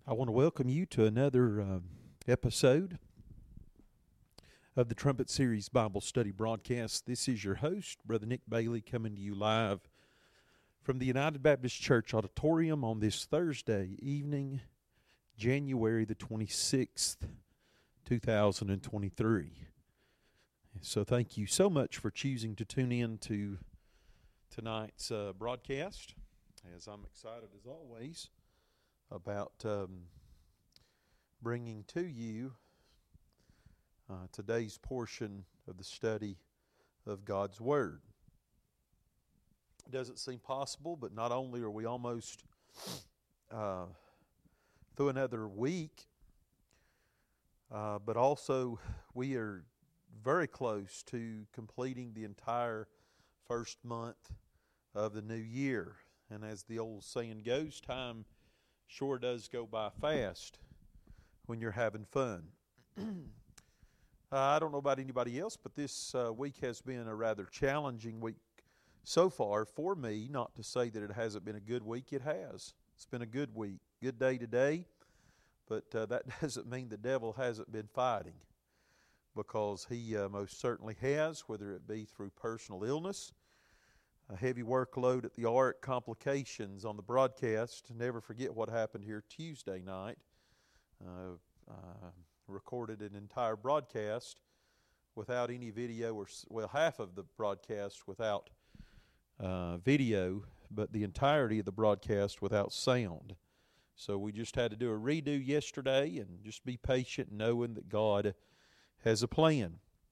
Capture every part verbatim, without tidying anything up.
I want to welcome you to another uh, episode of the Trumpet Series Bible Study broadcast. This is your host, Brother Nick Bailey, coming to you live from the United Baptist Church Auditorium on this Thursday evening, January the twenty-sixth, two thousand twenty-three. So thank you so much for choosing to tune in to tonight's uh, broadcast, as I'm excited as always about um, bringing to you uh, today's portion of the study of God's Word. It doesn't seem possible, but not only are we almost uh, through another week, uh, but also we are very close to completing the entire first month of the new year. And as the old saying goes, time sure does go by fast when you're having fun. uh, I don't know about anybody else, but this uh, week has been a rather challenging week so far for me. Not to say that it hasn't been a good week. It has. It's been a good week. Good day today. But uh, that doesn't mean the devil hasn't been fighting, because he uh, most certainly has, whether it be through personal illness, a heavy workload at the Ark, complications on the broadcast. Never forget what happened here Tuesday night. Uh, uh, recorded an entire broadcast without any video, or well, half of the broadcast without uh, video, but the entirety of the broadcast without sound. So we just had to do a redo yesterday, and just be patient, knowing that God has a plan.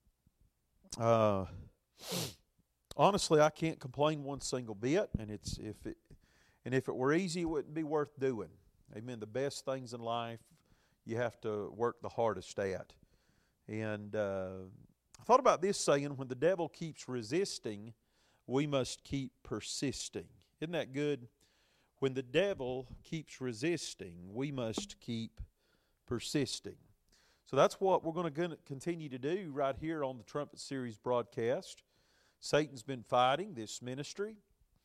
Uh, honestly, I can't complain one single bit, and it's if it and if it were easy, it wouldn't be worth doing. Amen. The best things in life, you have to work the hardest at. And uh, I thought about this saying: when the devil keeps resisting, we must keep persisting. Isn't that good? When the devil keeps resisting, we must keep persisting. So that's what we're going to continue to do right here on the Trumpet Series broadcast. Satan's been fighting this ministry,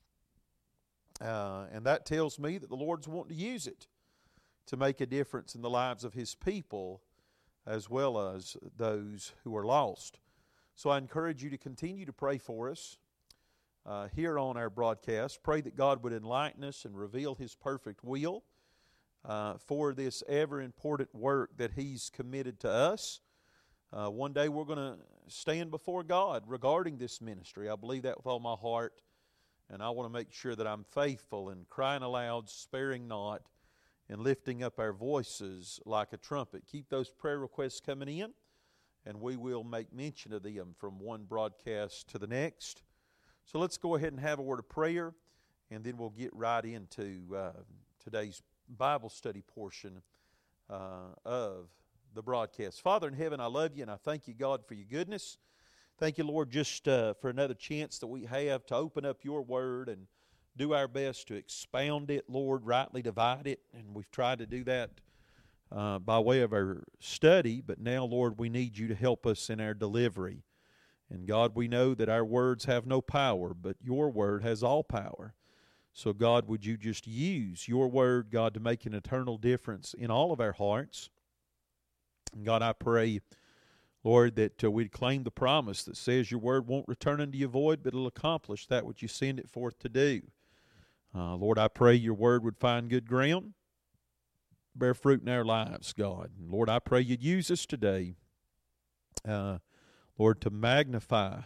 uh, and that tells me that the Lord's wanting to use it to make a difference in the lives of His people, as well as those who are lost. So I encourage you to continue to pray for us uh, here on our broadcast. Pray that God would enlighten us and reveal His perfect will Uh, for this ever-important work that He's committed to us. Uh, one day we're going to stand before God regarding this ministry. I believe that with all my heart, and I want to make sure that I'm faithful and crying aloud, sparing not, and lifting up our voices like a trumpet. Keep those prayer requests coming in, and we will make mention of them from one broadcast to the next. So let's go ahead and have a word of prayer, and then we'll get right into uh, today's Bible study portion uh, of the broadcast. Father in heaven, I love you, and I thank you, God, for your goodness. Thank you, Lord, just uh, for another chance that we have to open up your word and do our best to expound it, Lord, rightly divide it. And we've tried to do that uh, by way of our study, but now, Lord, we need you to help us in our delivery. And God, we know that our words have no power, but your word has all power. So, God, would you just use your word, God, to make an eternal difference in all of our hearts. And God, I pray, Lord, that uh, we'd claim the promise that says your word won't return unto you void, but it'll accomplish that which you send it forth to do. Uh, Lord, I pray your word would find good ground, bear fruit in our lives, God. And Lord, I pray you'd use us today, uh, Lord, to magnify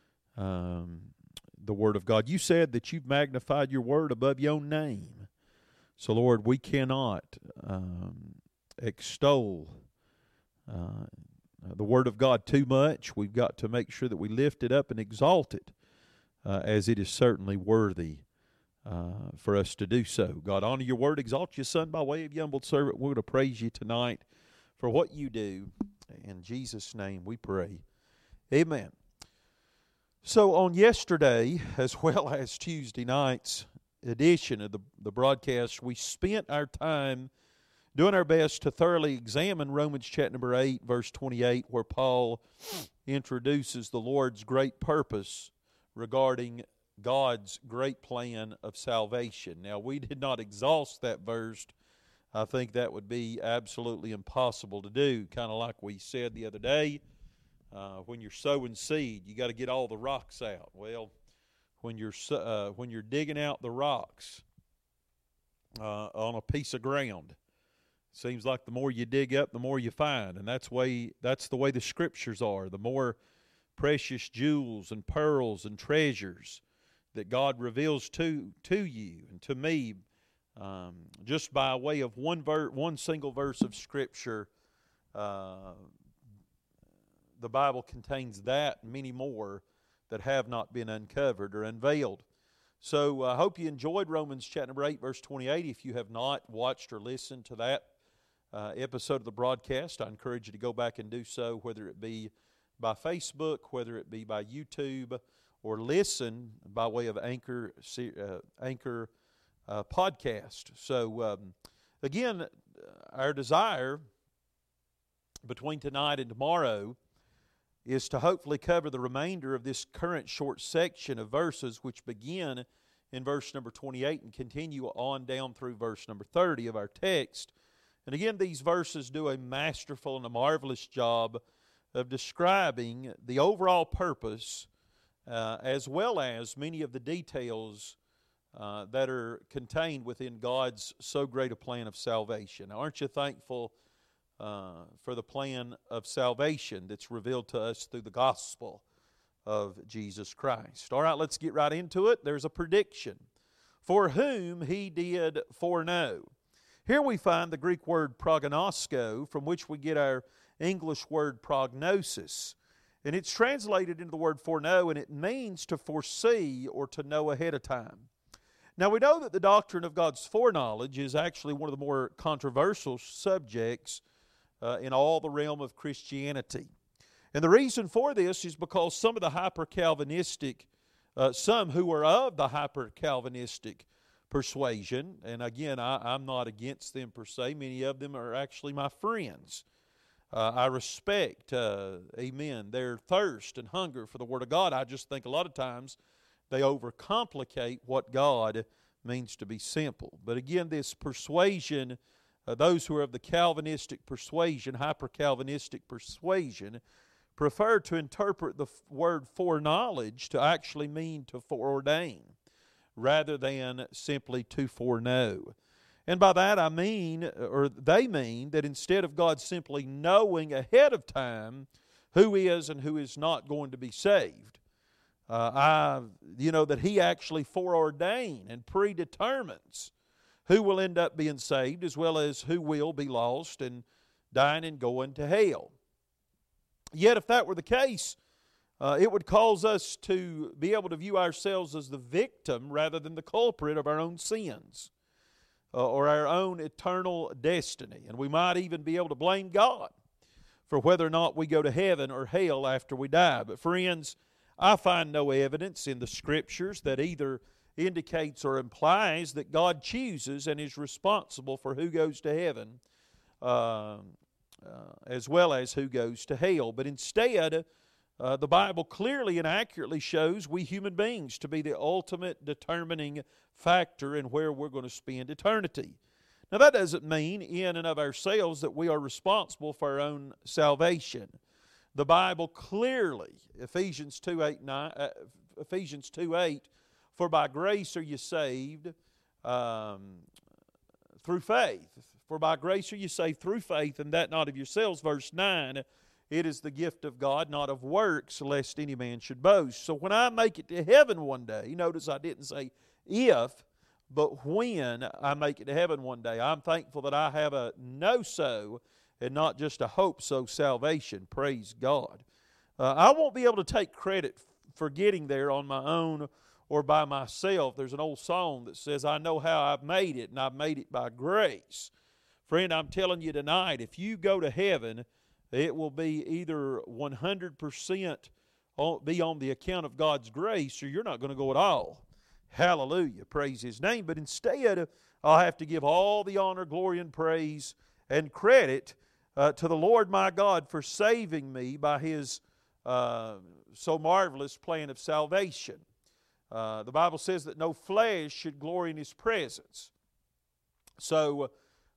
um the Word of God. You said that you've magnified your Word above your own name. So, Lord, we cannot um, extol uh, the Word of God too much. We've got to make sure that we lift it up and exalt it, uh, as it is certainly worthy uh, for us to do so. God, honor your Word, exalt your Son by way of your humble servant. We're going to praise you tonight for what you do. In Jesus' name we pray. Amen. So on yesterday, as well as Tuesday night's edition of the, the broadcast, we spent our time doing our best to thoroughly examine Romans chapter number eight, verse twenty-eight, where Paul introduces the Lord's great purpose regarding God's great plan of salvation. Now, we did not exhaust that verse I think that would be absolutely impossible to do. Kind of like we said the other day, uh, when you're sowing seed, you got to get all the rocks out. Well, when you're uh, when you're digging out the rocks uh, on a piece of ground, it seems like the more you dig up, the more you find, and that's way that's the way the Scriptures are. The more precious jewels and pearls and treasures that God reveals to to you and to me. Um, just by way of one ver- one single verse of Scripture, uh, the Bible contains that and many more that have not been uncovered or unveiled. So I uh, hope you enjoyed Romans chapter number eight, verse twenty-eight. If you have not watched or listened to that uh, episode of the broadcast, I encourage you to go back and do so, whether it be by Facebook, whether it be by YouTube, or listen by way of Anchor uh, Anchor. Uh, podcast. So, um, again, our desire between tonight and tomorrow is to hopefully cover the remainder of this current short section of verses, which begin in verse number twenty-eight and continue on down through verse number thirty of our text. And again, these verses do a masterful and a marvelous job of describing the overall purpose uh, as well as many of the details Uh, that are contained within God's so great a plan of salvation. Now, aren't you thankful uh, for the plan of salvation that's revealed to us through the gospel of Jesus Christ? All right, let's get right into it. There's a prediction. For whom he did foreknow. Here we find the Greek word prognosko, from which we get our English word prognosis. And it's translated into the word foreknow, and it means to foresee or to know ahead of time. Now, we know that the doctrine of God's foreknowledge is actually one of the more controversial subjects uh, in all the realm of Christianity. And the reason for this is because some of the hyper-Calvinistic, uh, some who are of the hyper-Calvinistic persuasion, and again, I, I'm not against them per se, many of them are actually my friends. Uh, I respect, uh, amen, their thirst and hunger for the Word of God. I just think a lot of times they overcomplicate what God means to be simple. But again, this persuasion, uh, those who are of the Calvinistic persuasion, hyper-Calvinistic persuasion, prefer to interpret the f- word foreknowledge to actually mean to foreordain, rather than simply to foreknow. And by that I mean, or they mean, that instead of God simply knowing ahead of time who is and who is not going to be saved, Uh, I, you know, that He actually foreordains and predetermines who will end up being saved as well as who will be lost and dying and going to hell. Yet if that were the case, uh, it would cause us to be able to view ourselves as the victim rather than the culprit of our own sins uh, or our own eternal destiny. And we might even be able to blame God for whether or not we go to heaven or hell after we die. But friends, I find no evidence in the Scriptures that either indicates or implies that God chooses and is responsible for who goes to heaven uh, uh, as well as who goes to hell. But instead, uh, the Bible clearly and accurately shows we human beings to be the ultimate determining factor in where we're going to spend eternity. Now, that doesn't mean in and of ourselves that we are responsible for our own salvation. The Bible clearly, Ephesians two eight, nine, uh, Ephesians two eight, for by grace are you saved um, through faith. For by grace are you saved through faith, and that not of yourselves. Verse nine, it is the gift of God, not of works, lest any man should boast. So when I make it to heaven one day, notice I didn't say if, but when I make it to heaven one day, I'm thankful that I have a know-so and not just a hope-so salvation. Praise God. Uh, I won't be able to take credit for getting there on my own or by myself. There's an old song that says, I know how I've made it, and I've made it by grace. Friend, I'm telling you tonight, if you go to heaven, it will be either one hundred percent on, be on the account of God's grace, or you're not going to go at all. Hallelujah. Praise His name. But instead, I'll have to give all the honor, glory, and praise and credit uh, to the Lord my God for saving me by His uh, so marvelous plan of salvation. Uh, the Bible says that no flesh should glory in His presence. So,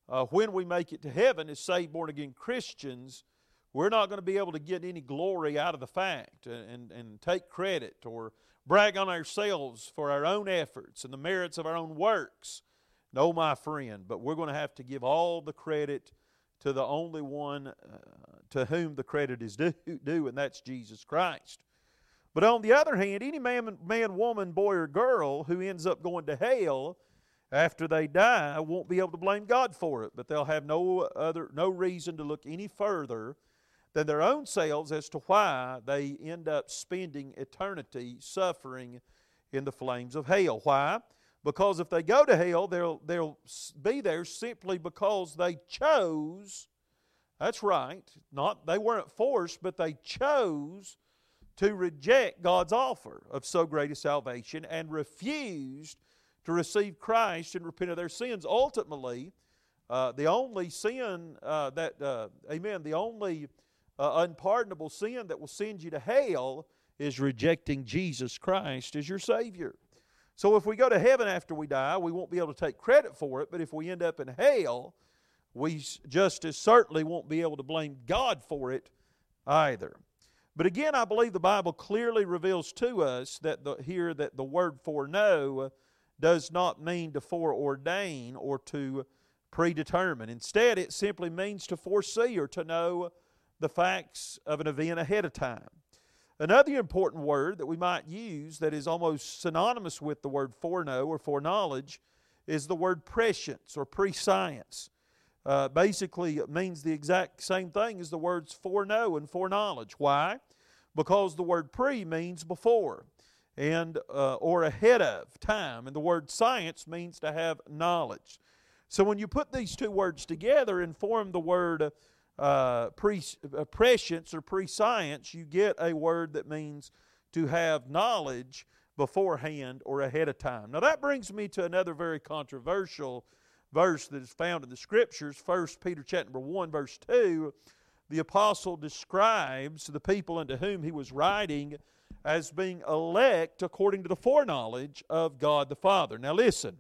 uh, when we make it to heaven as saved, born-again Christians, we're not going to be able to get any glory out of the fact and, and, and take credit or brag on ourselves for our own efforts and the merits of our own works. No, my friend, but we're going to have to give all the credit to the only one uh, to whom the credit is due, due, and that's Jesus Christ. But on the other hand, any man, man, woman, boy, or girl who ends up going to hell after they die won't be able to blame God for it, but they'll have no other, no reason to look any further than their own selves as to why they end up spending eternity suffering in the flames of hell. Why? Because if they go to hell, they'll, they'll be there simply because they chose, that's right, not they weren't forced, but they chose to reject God's offer of so great a salvation and refused to receive Christ and repent of their sins. Ultimately, uh, the only sin uh, that, uh, amen, the only uh, unpardonable sin that will send you to hell is rejecting Jesus Christ as your Savior. So if we go to heaven after we die, we won't be able to take credit for it, but if we end up in hell, we just as certainly won't be able to blame God for it either. But again, I believe the Bible clearly reveals to us that the, here that the word foreknow does not mean to foreordain or to predetermine. Instead, it simply means to foresee or to know the facts of an event ahead of time. Another important word that we might use that is almost synonymous with the word foreknow or foreknowledge is the word prescience or prescience. Uh, basically, it means the exact same thing as the words foreknow and foreknowledge. Why? Because the word pre means before and uh, or ahead of time, and the word science means to have knowledge. So when you put these two words together and form the word uh, pre, uh, prescience or prescience, you get a word that means to have knowledge beforehand or ahead of time. Now that brings me to another very controversial verse that is found in the Scriptures. First Peter chapter number one, verse two, the apostle describes the people unto whom he was writing as being elect according to the foreknowledge of God the Father. Now listen,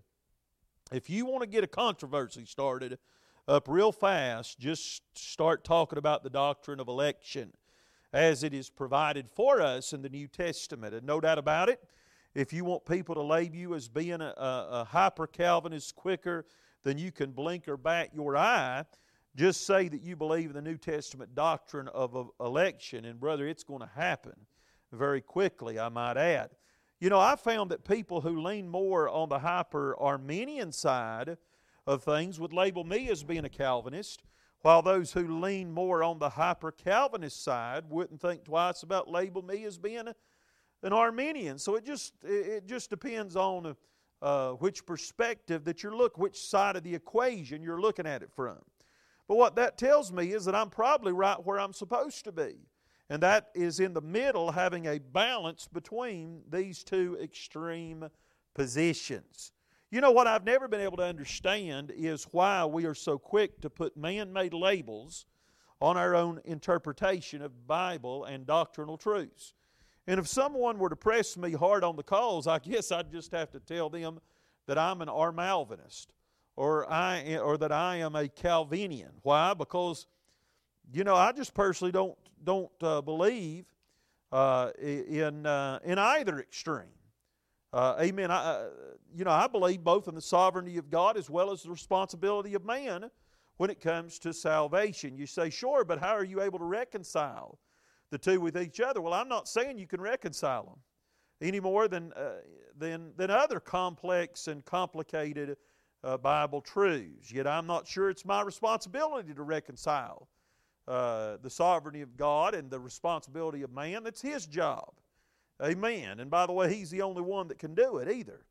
if you want to get a controversy started up real fast, just start talking about the doctrine of election as it is provided for us in the New Testament. And no doubt about it, if you want people to label you as being a, a, a hyper-Calvinist quicker than you can blink or bat your eye, just say that you believe in the New Testament doctrine of, of election, and brother, it's going to happen very quickly, I might add. You know, I found that people who lean more on the hyper-Arminian side of things would label me as being a Calvinist, while those who lean more on the hyper-Calvinist side wouldn't think twice about labeling me as being a, an Arminian. So it just it just depends on uh, which perspective that you're looking, which side of the equation you're looking at it from. But what that tells me is that I'm probably right where I'm supposed to be. And that is in the middle, having a balance between these two extreme positions. You know what I've never been able to understand is why we are so quick to put man-made labels on our own interpretation of Bible and doctrinal truths. And if someone were to press me hard on the cause, I guess I'd just have to tell them that I'm an Armalvinist or I or that I am a Calvinian. Why? Because, you know, I just personally don't don't uh, believe uh, in uh, in either extreme. Uh, amen. I, uh, you know, I believe both in the sovereignty of God as well as the responsibility of man when it comes to salvation. You say, sure, but how are you able to reconcile the two with each other? Well, I'm not saying you can reconcile them any more than uh, than than other complex and complicated uh, Bible truths. Yet I'm not sure it's my responsibility to reconcile uh, the sovereignty of God and the responsibility of man. That's His job. Amen. And by the way, He's the only one that can do it either.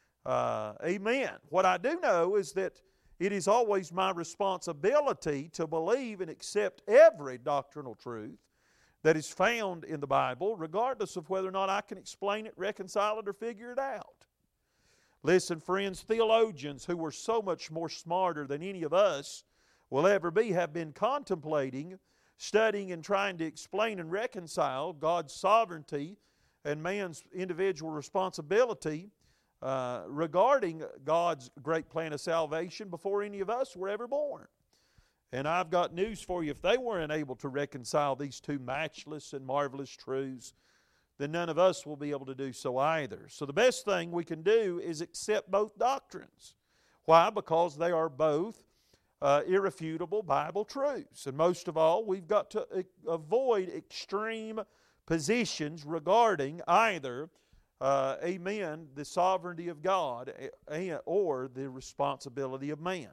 Uh, amen. What I do know is that it is always my responsibility to believe and accept every doctrinal truth that is found in the Bible, regardless of whether or not I can explain it, reconcile it, or figure it out. Listen, friends, theologians who were so much more smarter than any of us will ever be have been contemplating, studying, and trying to explain and reconcile God's sovereignty and man's individual responsibility uh, regarding God's great plan of salvation before any of us were ever born. And I've got news for you. If they weren't able to reconcile these two matchless and marvelous truths, then none of us will be able to do so either. So the best thing we can do is accept both doctrines. Why? Because they are both uh, irrefutable Bible truths. And most of all, we've got to avoid extreme positions regarding either, uh, amen, the sovereignty of God or the responsibility of man.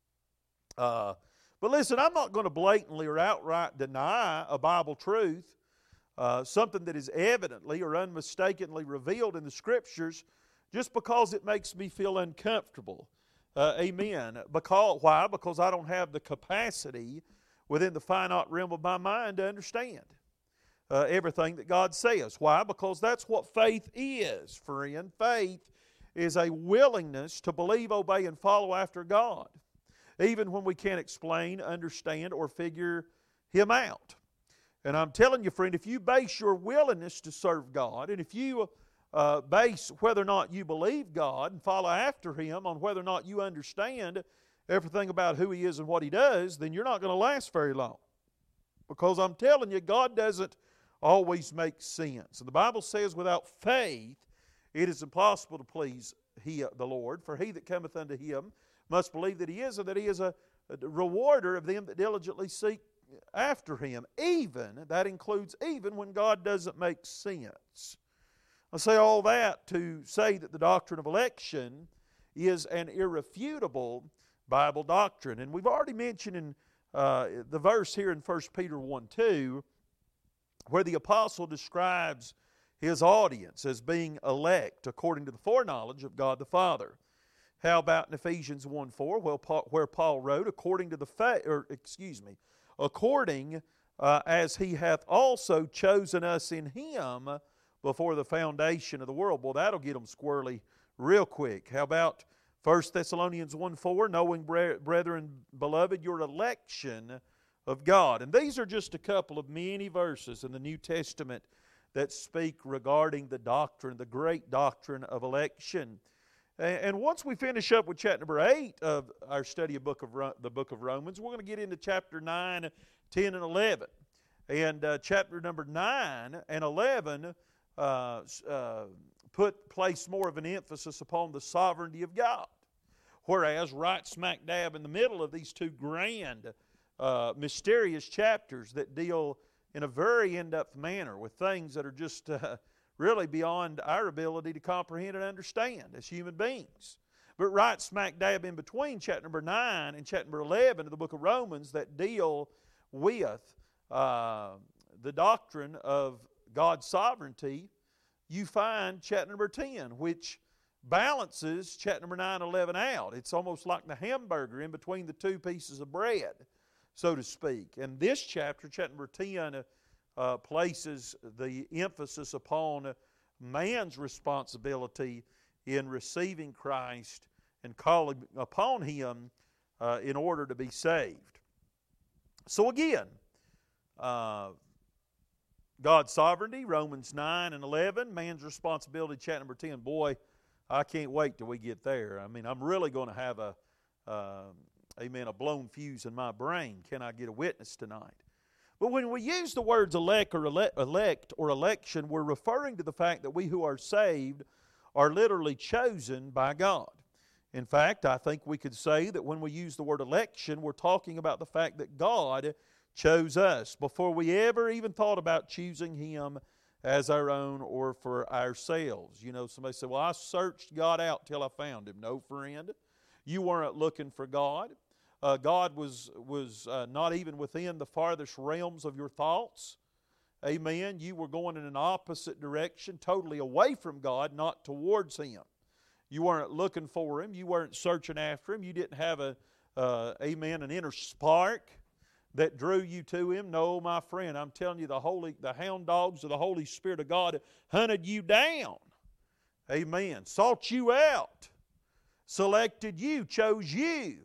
Uh, but listen, I'm not going to blatantly or outright deny a Bible truth, uh, something that is evidently or unmistakably revealed in the Scriptures, just because it makes me feel uncomfortable. Uh, amen. Because, why? Because I don't have the capacity within the finite realm of my mind to understand uh, everything that God says. Why? Because that's what faith is, friend. Faith is a willingness to believe, obey, and follow after God, even when we can't explain, understand, or figure Him out. And I'm telling you, friend, if you base your willingness to serve God, and if you uh, base whether or not you believe God and follow after Him on whether or not you understand everything about who He is and what He does, then you're not going to last very long. Because I'm telling you, God doesn't always make sense. And the Bible says without faith, it is impossible to please he, the Lord. For he that cometh unto Him must believe that He is, and that He is a, a rewarder of them that diligently seek after Him. Even, that includes even when God doesn't make sense. I say all that to say that the doctrine of election is an irrefutable Bible doctrine. And we've already mentioned in uh, the verse here in First Peter one two, where the apostle describes his audience as being elect according to the foreknowledge of God the Father. How about in Ephesians one four, where Paul wrote, according to the fa- or excuse me, according uh, as He hath also chosen us in Him before the foundation of the world. Well, that'll get them squirrely real quick. How about First Thessalonians one four, knowing, brethren, beloved, your election of God. And these are just a couple of many verses in the New Testament that speak regarding the doctrine, the great doctrine of election. And once we finish up with chapter number eight of our study of book of the book of Romans, we're going to get into chapter nine, ten, and eleven. And uh, chapter number nine and eleven uh, uh, put place more of an emphasis upon the sovereignty of God. Whereas right smack dab in the middle of these two grand, uh, mysterious chapters that deal in a very in-depth manner with things that are just uh, really beyond our ability to comprehend and understand as human beings. But right smack dab in between chapter number nine and chapter number eleven of the book of Romans that deal with uh, the doctrine of God's sovereignty, you find chapter number ten, which balances chapter number nine and eleven out. It's almost like the hamburger in between the two pieces of bread, so to speak. And this chapter, chapter number ten, uh, places the emphasis upon man's responsibility in receiving Christ and calling upon Him uh, in order to be saved. So again, uh, God's sovereignty, Romans nine and eleven, man's responsibility, chapter number ten. Boy, I can't wait till we get there. I mean, I'm really going to have a, uh, amen, a blown fuse in my brain. Can I get a witness tonight? But when we use the words elect or ele- elect or election, we're referring to the fact that we who are saved are literally chosen by God. In fact, I think we could say that when we use the word election, we're talking about the fact that God chose us before we ever even thought about choosing Him as our own or for ourselves. You know, somebody said, well, I searched God out till I found Him. No, friend. You weren't looking for God. Uh, God was, was uh, not even within the farthest realms of your thoughts. Amen. You were going in an opposite direction, totally away from God, not towards Him. You weren't looking for Him. You weren't searching after Him. You didn't have a, uh, amen, an inner spark that drew you to Him. No, my friend, I'm telling you, the holy, the hound dogs of the Holy Spirit of God hunted you down. Amen. Sought you out. Selected you, chose you.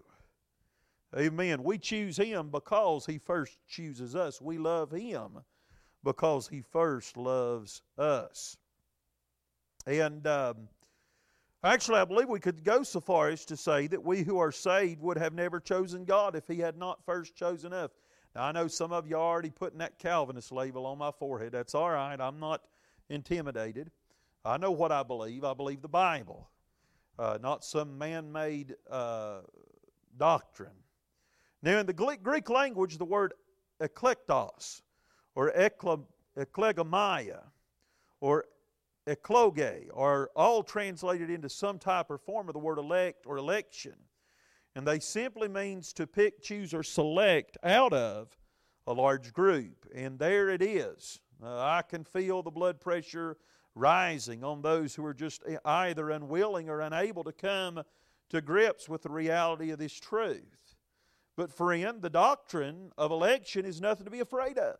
Amen. We choose Him because He first chooses us. We love Him because He first loves us. And um, Actually, I believe we could go so far as to say that we who are saved would have never chosen God if He had not first chosen us. Now, I know some of you are already putting that Calvinist label on my forehead. That's all right. I'm not intimidated. I know what I believe. I believe the Bible, uh, not some man-made uh, doctrine. Now, in the Greek language, the word eklektos, or eklegomai, or ekloge, are all translated into some type or form of the word elect or election. And they simply means to pick, choose, or select out of a large group. And there it is. Uh, I can feel the blood pressure rising on those who are just either unwilling or unable to come to grips with the reality of this truth. But friend, the doctrine of election is nothing to be afraid of.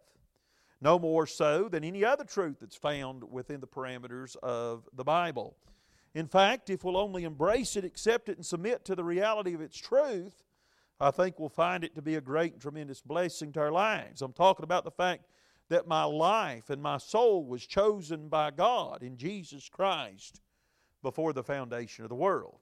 No more so than any other truth that's found within the parameters of the Bible. In fact, if we'll only embrace it, accept it, and submit to the reality of its truth, I think we'll find it to be a great and tremendous blessing to our lives. I'm talking about the fact that my life and my soul was chosen by God in Jesus Christ before the foundation of the world.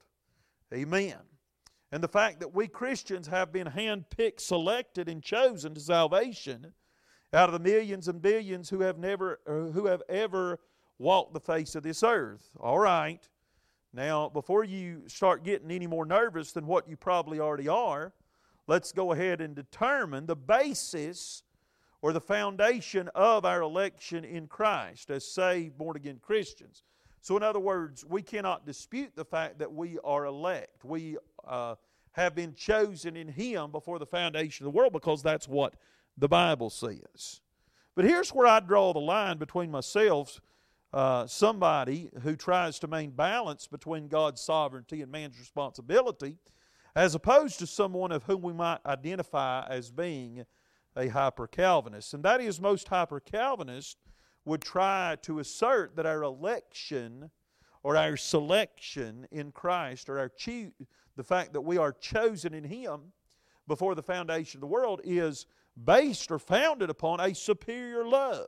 Amen. And the fact that we Christians have been handpicked, selected, and chosen to salvation out of the millions and billions who have never, who have ever walked the face of this earth. All right. Now, before you start getting any more nervous than what you probably already are, let's go ahead and determine the basis or the foundation of our election in Christ as saved, born-again Christians. So in other words, we cannot dispute the fact that we are elect. We uh, have been chosen in Him before the foundation of the world, because that's what the Bible says. But here's where I draw the line between myself, uh, somebody who tries to maintain balance between God's sovereignty and man's responsibility, as opposed to someone of whom we might identify as being a hyper-Calvinist. And that is, most hyper-Calvinists would try to assert that our election or our selection in Christ, or our cho- the fact that we are chosen in Him before the foundation of the world, is based or founded upon a superior love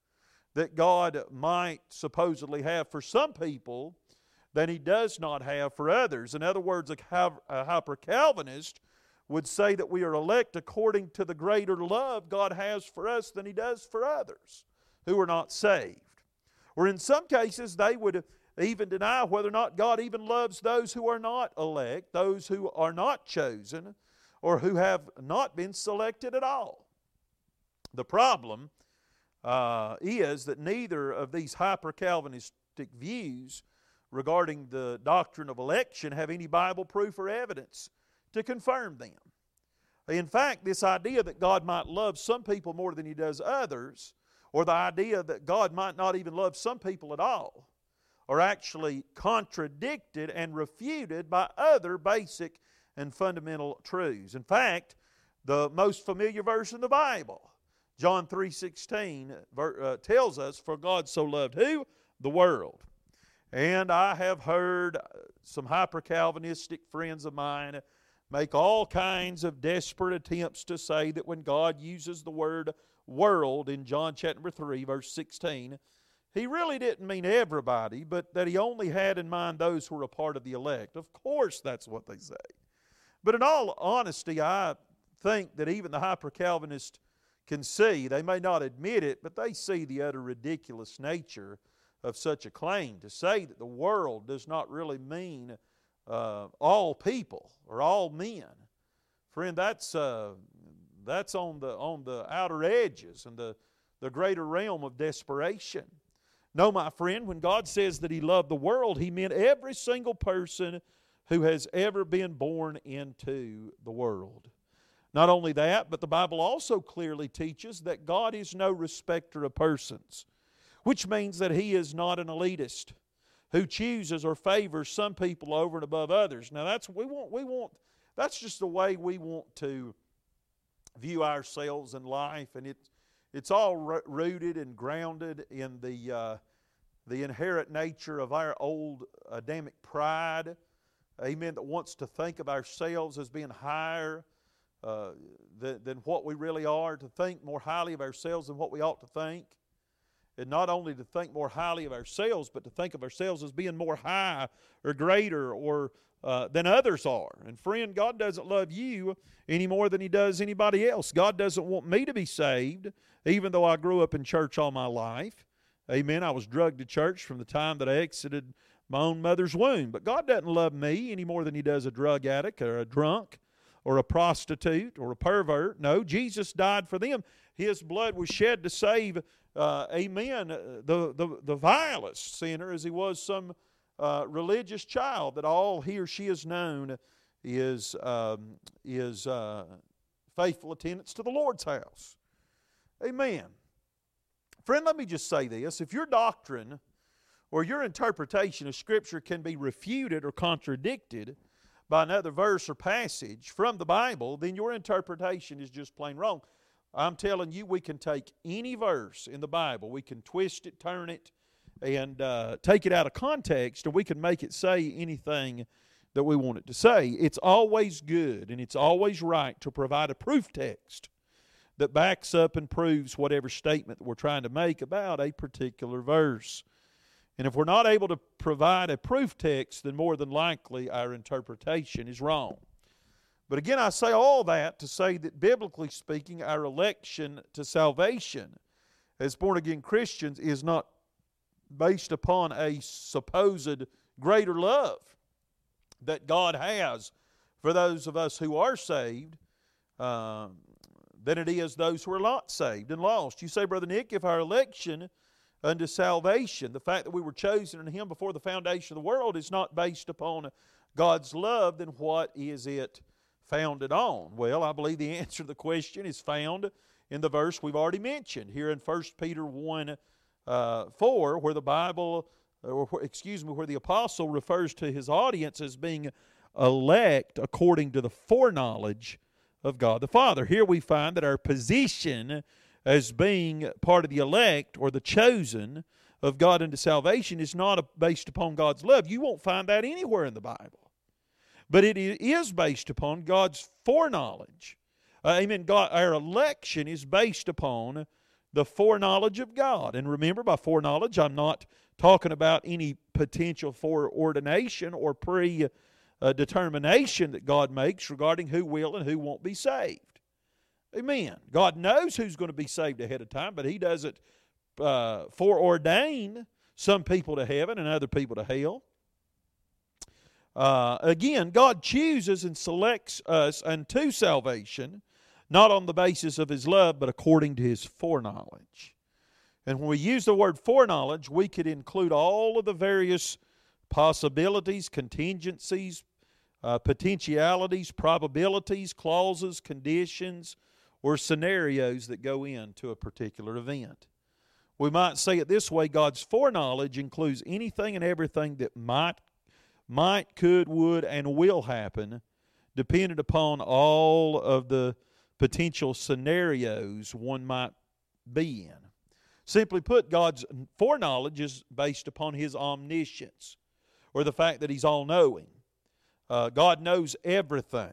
that God might supposedly have for some people than He does not have for others. In other words, a hyper-Calvinist would say that we are elect according to the greater love God has for us than He does for others who are not saved. Or in some cases, they would even deny whether or not God even loves those who are not elect, those who are not chosen, or who have not been selected at all. The problem uh, is that neither of these hyper-Calvinistic views regarding the doctrine of election have any Bible proof or evidence to confirm them. In fact, this idea that God might love some people more than He does others, or the idea that God might not even love some people at all, are actually contradicted and refuted by other basic and fundamental truths. In fact, the most familiar verse in the Bible, John three sixteen, uh, tells us, "For God so loved" who? The world. And I have heard some hyper-Calvinistic friends of mine make all kinds of desperate attempts to say that when God uses the word world in John chapter three, verse sixteen, He really didn't mean everybody, but that He only had in mind those who were a part of the elect. Of course, that's what they say. But in all honesty, I think that even the hyper-Calvinists can see, they may not admit it, but they see the utter ridiculous nature of such a claim. To say that the world does not really mean uh, all people or all men. Friend, that's uh, that's on the on the outer edges and the, the greater realm of desperation. No, my friend, when God says that He loved the world, He meant every single person who has ever been born into the world. Not only that, but the Bible also clearly teaches that God is no respecter of persons, which means that He is not an elitist who chooses or favors some people over and above others. Now that's we want we want that's just the way we want to view ourselves in life, and it's it's all rooted and grounded in the uh, the inherent nature of our old Adamic pride. Amen. That wants to think of ourselves as being higher uh, than, than what we really are, to think more highly of ourselves than what we ought to think. and not only to think more highly of ourselves, but to think of ourselves as being more high or greater or uh, than others are. And friend, God doesn't love you any more than He does anybody else. God doesn't want me to be saved, even though I grew up in church all my life. Amen. I was drugged to church from the time that I exited my own mother's womb. But God doesn't love me any more than He does a drug addict or a drunk or a prostitute or a pervert. No, Jesus died for them. His blood was shed to save, uh, amen, the, the, the vilest sinner, as he was some uh, religious child, that all he or she has known is, um, is uh, faithful attendance to the Lord's house. Amen. Friend, let me just say this. If your doctrine or your interpretation of Scripture can be refuted or contradicted by another verse or passage from the Bible, then your interpretation is just plain wrong. I'm telling you, we can take any verse in the Bible, we can twist it, turn it, and uh, take it out of context, and we can make it say anything that we want it to say. It's always good and it's always right to provide a proof text that backs up and proves whatever statement that we're trying to make about a particular verse. And if we're not able to provide a proof text, then more than likely our interpretation is wrong. But again, I say all that to say that biblically speaking, our election to salvation as born-again Christians is not based upon a supposed greater love that God has for those of us who are saved uh, than it is those who are not saved and lost. You say, Brother Nick, if our election unto salvation, the fact that we were chosen in Him before the foundation of the world, is not based upon God's love, then what is it founded on? Well, I believe the answer to the question is found in the verse we've already mentioned here in First Peter one uh, four, where the Bible, or excuse me, where the apostle refers to his audience as being elect according to the foreknowledge of God the Father. Here we find that our position as being part of the elect or the chosen of God unto salvation is not based upon God's love. You won't find that anywhere in the Bible. But it is based upon God's foreknowledge. Uh, amen. God, our election is based upon the foreknowledge of God. And remember, by foreknowledge, I'm not talking about any potential foreordination or predetermination that God makes regarding who will and who won't be saved. Amen. God knows who's going to be saved ahead of time, but He doesn't uh, foreordain some people to heaven and other people to hell. Uh, again, God chooses and selects us unto salvation, not on the basis of His love, but according to His foreknowledge. And when we use the word foreknowledge, we could include all of the various possibilities, contingencies, uh, potentialities, probabilities, clauses, conditions, or scenarios that go into a particular event. We might say it this way: God's foreknowledge includes anything and everything that might might, could, would, and will happen, dependent upon all of the potential scenarios one might be in. Simply put, God's foreknowledge is based upon His omniscience, or the fact that He's all-knowing. Uh, God knows everything.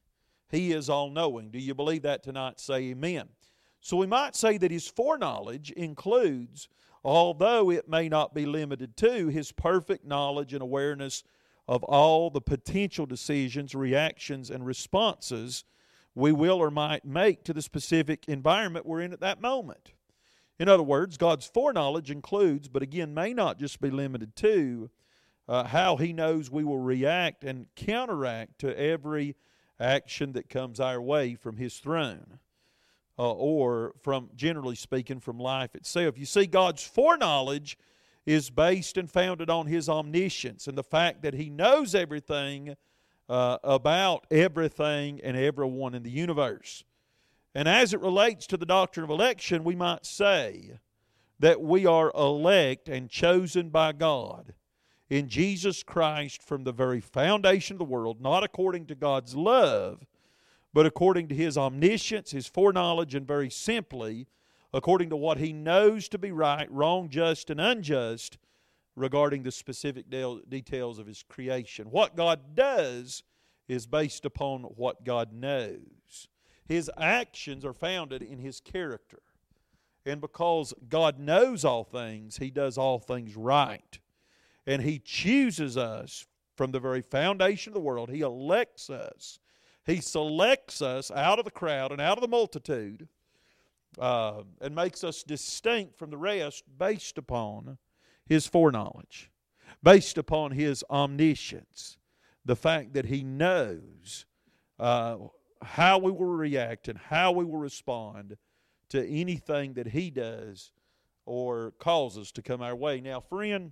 He is all-knowing. Do you believe that tonight? Say amen. So we might say that His foreknowledge includes, although it may not be limited to, His perfect knowledge and awareness of all the potential decisions, reactions, and responses we will or might make to the specific environment we're in at that moment. In other words, God's foreknowledge includes, but again may not just be limited to, uh, how He knows we will react and counteract to every action that comes our way from His throne, uh, or from, generally speaking, from life itself. You see, God's foreknowledge is based and founded on His omniscience and the fact that He knows everything uh, about everything and everyone in the universe. And as it relates to the doctrine of election, we might say that we are elect and chosen by God in Jesus Christ from the very foundation of the world, not according to God's love, but according to His omniscience, His foreknowledge, and very simply, according to what He knows to be right, wrong, just, and unjust regarding the specific de- details of His creation. What God does is based upon what God knows. His actions are founded in His character. And because God knows all things, He does all things right. And He chooses us from the very foundation of the world. He elects us. He selects us out of the crowd and out of the multitude uh, and makes us distinct from the rest based upon His foreknowledge, based upon His omniscience, the fact that He knows uh, how we will react and how we will respond to anything that He does or causes to come our way. Now, friend,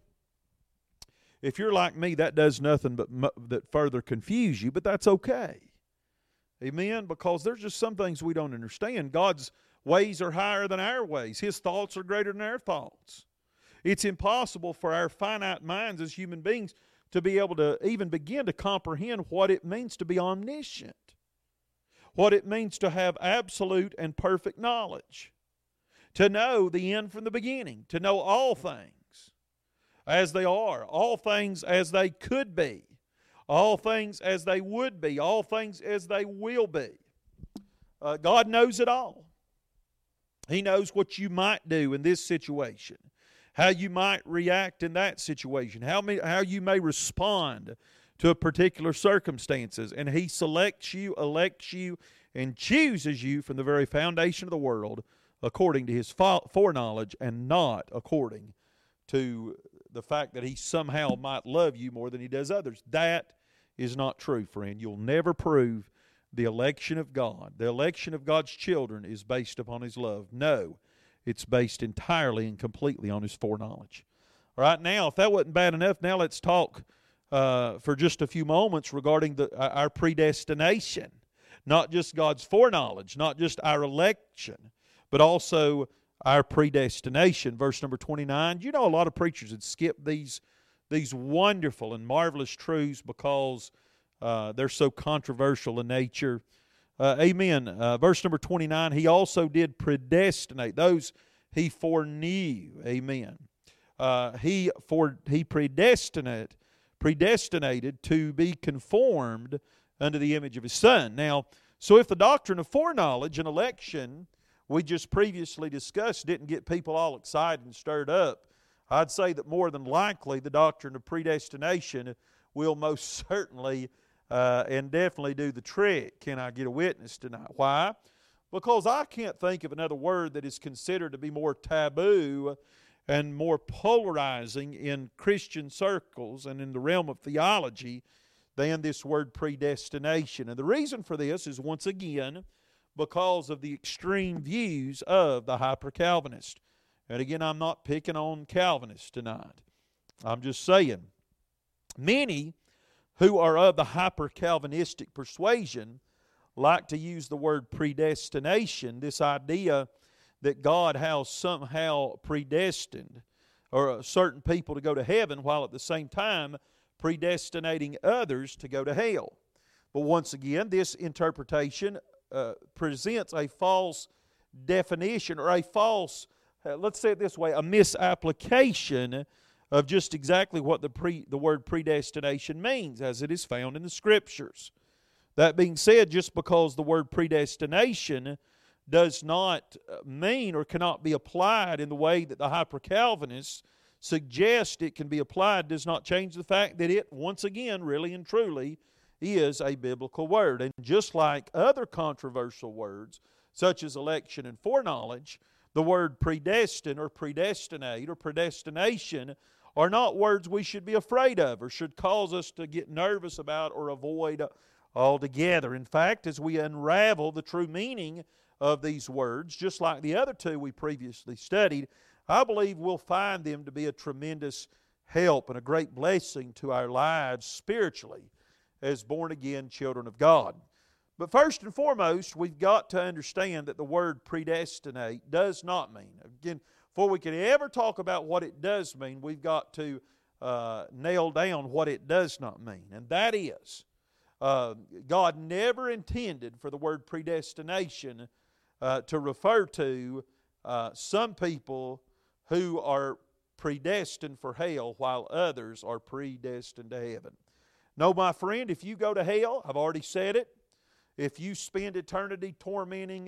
if you're like me, that does nothing but mu- that further confuse you, but that's okay. Amen? Because there's just some things we don't understand. God's ways are higher than our ways. His thoughts are greater than our thoughts. It's impossible for our finite minds as human beings to be able to even begin to comprehend what it means to be omniscient, what it means to have absolute and perfect knowledge, to know the end from the beginning, to know all things as they are, all things as they could be, all things as they would be, all things as they will be. Uh, God knows it all. He knows what you might do in this situation, how you might react in that situation, how, may, how you may respond to a particular circumstances. And He selects you, elects you, and chooses you from the very foundation of the world according to His foreknowledge and not according to the fact that He somehow might love you more than He does others. That is not true, friend. You'll never prove the election of God. The election of God's children is based upon His love. No, it's based entirely and completely on His foreknowledge. All right, now, if that wasn't bad enough, now let's talk uh, for just a few moments regarding the, uh, our predestination. Not just God's foreknowledge, not just our election, but also our predestination. Verse number twenty-nine. You know, a lot of preachers would skip these, these wonderful and marvelous truths because uh, they're so controversial in nature. Uh, amen. Uh, verse number twenty-nine. He also did predestinate those He foreknew. Amen. Uh, he for he predestinate predestinated to be conformed unto the image of His Son. Now, so if the doctrine of foreknowledge and election we just previously discussed didn't get people all excited and stirred up, I'd say that more than likely the doctrine of predestination will most certainly uh, and definitely do the trick. Can I get a witness tonight? Why? Because I can't think of another word that is considered to be more taboo and more polarizing in Christian circles and in the realm of theology than this word predestination. And the reason for this is, once again, because of the extreme views of the hyper-Calvinist. And again, I'm not picking on Calvinists tonight. I'm just saying, many who are of the hyper-Calvinistic persuasion like to use the word predestination, this idea that God has somehow predestined or certain people to go to heaven while at the same time predestinating others to go to hell. But once again, this interpretation uh, presents a false definition or a false, uh, let's say it this way, a misapplication of just exactly what the pre, the word predestination means as it is found in the Scriptures. That being said, just because the word predestination does not mean or cannot be applied in the way that the hyper-Calvinists suggest it can be applied does not change the fact that it, once again, really and truly is a biblical word. And just like other controversial words, such as election and foreknowledge, the word predestined or predestinate or predestination are not words we should be afraid of or should cause us to get nervous about or avoid altogether. In fact, as we unravel the true meaning of these words, just like the other two we previously studied, I believe we'll find them to be a tremendous help and a great blessing to our lives spiritually as born-again children of God. But first and foremost, we've got to understand that the word predestinate does not mean, again, before we can ever talk about what it does mean, we've got to uh, nail down what it does not mean. And that is, uh, God never intended for the word predestination uh, to refer to uh, some people who are predestined for hell while others are predestined to heaven. No, my friend, if you go to hell, I've already said it, if you spend eternity tormenting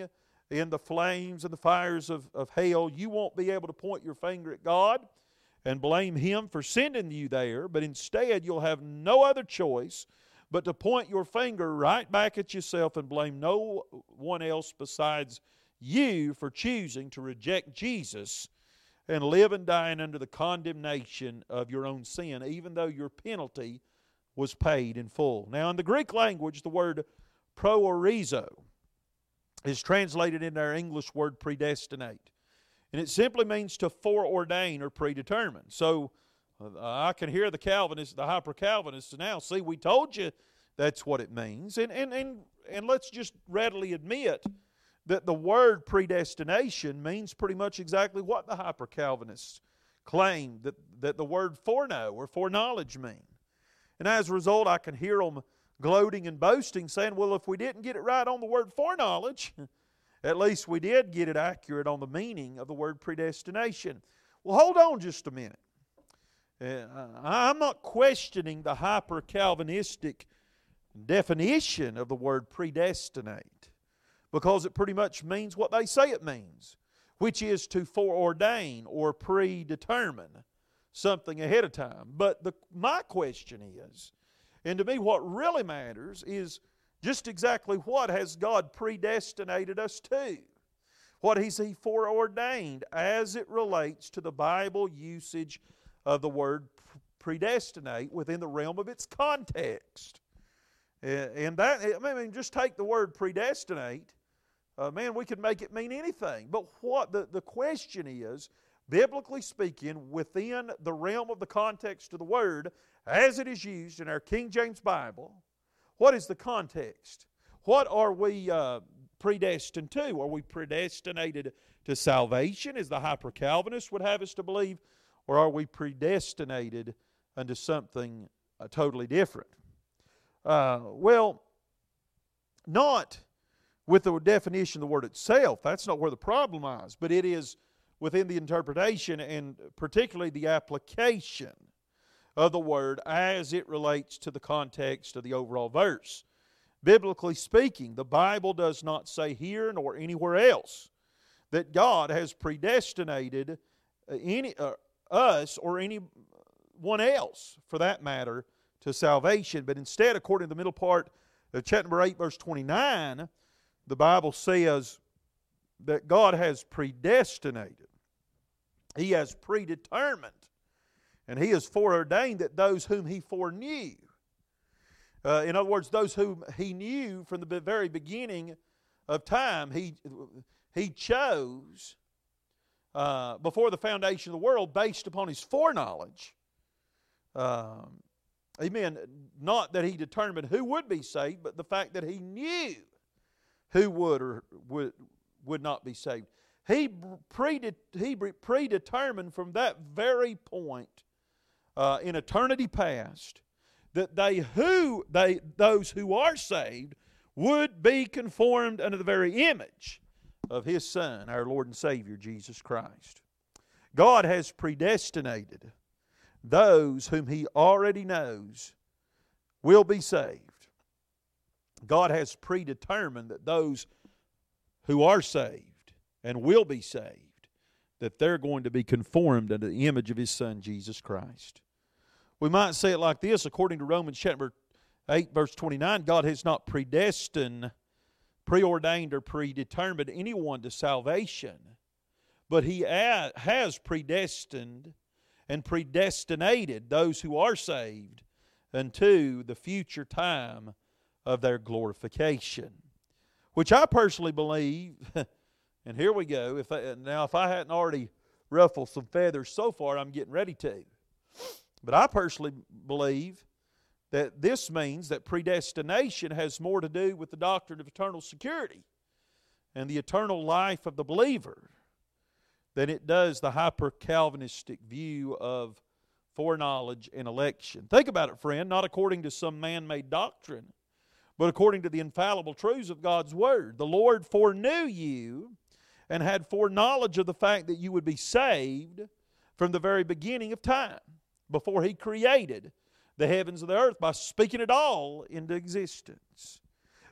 in the flames and the fires of, of hell, you won't be able to point your finger at God and blame Him for sending you there, but instead you'll have no other choice but to point your finger right back at yourself and blame no one else besides you for choosing to reject Jesus and live and die under the condemnation of your own sin, even though your penalty was paid in full. Now, in the Greek language, the word proorizo is translated into our English word predestinate. And it simply means to foreordain or predetermine. So, uh, I can hear the Calvinists, the hyper-Calvinists now, see, we told you that's what it means. And, and, and, and let's just readily admit that the word predestination means pretty much exactly what the hyper-Calvinists claim that, that the word foreknow or foreknowledge mean. And as a result, I can hear them gloating and boasting, saying, well, if we didn't get it right on the word foreknowledge, at least we did get it accurate on the meaning of the word predestination. Well, hold on just a minute. Uh, I'm not questioning the hyper-Calvinistic definition of the word predestinate, because it pretty much means what they say it means, which is to foreordain or predetermine something ahead of time. But the, my question is, and to me what really matters, is just exactly what has God predestinated us to? What has He foreordained as it relates to the Bible usage of the word predestinate within the realm of its context? And that, I mean, just take the word predestinate. Uh, man, we could make it mean anything. But what the, the question is, biblically speaking, within the realm of the context of the word, as it is used in our King James Bible, what is the context? What are we uh, predestined to? Are we predestinated to salvation, as the hyper-Calvinists would have us to believe? Or are we predestinated unto something uh, totally different? Uh, well, not with the definition of the word itself. That's not where the problem lies. But it is within the interpretation and particularly the application of the word as it relates to the context of the overall verse. Biblically speaking, the Bible does not say here nor anywhere else that God has predestinated any uh, us or anyone else, for that matter, to salvation. But instead, according to the middle part of chapter number eight, verse twenty-nine, the Bible says that God has predestinated. He has predetermined. And He has foreordained that those whom He foreknew, uh, in other words, those whom He knew from the very beginning of time, He, he chose uh, before the foundation of the world based upon His foreknowledge. Um, amen. Not that He determined who would be saved, but the fact that He knew who would or would, would not be saved. He, predet- he predetermined from that very point uh, in eternity past that they who they those who are saved would be conformed unto the very image of His Son, our Lord and Savior, Jesus Christ. God has predestinated those whom He already knows will be saved. God has predetermined that those who are saved and will be saved, that they're going to be conformed unto the image of His Son, Jesus Christ. We might say it like this, according to Romans chapter eight, verse twenty-nine, God has not predestined, preordained, or predetermined anyone to salvation, but He has predestined and predestinated those who are saved unto the future time of their glorification. Which I personally believe, and here we go, if I, now if I hadn't already ruffled some feathers so far, I'm getting ready to. But I personally believe that this means that predestination has more to do with the doctrine of eternal security and the eternal life of the believer than it does the hyper-Calvinistic view of foreknowledge and election. Think about it, friend, not according to some man-made doctrine, but according to the infallible truths of God's Word. The Lord foreknew you and had foreknowledge of the fact that you would be saved from the very beginning of time, before He created the heavens and the earth, by speaking it all into existence.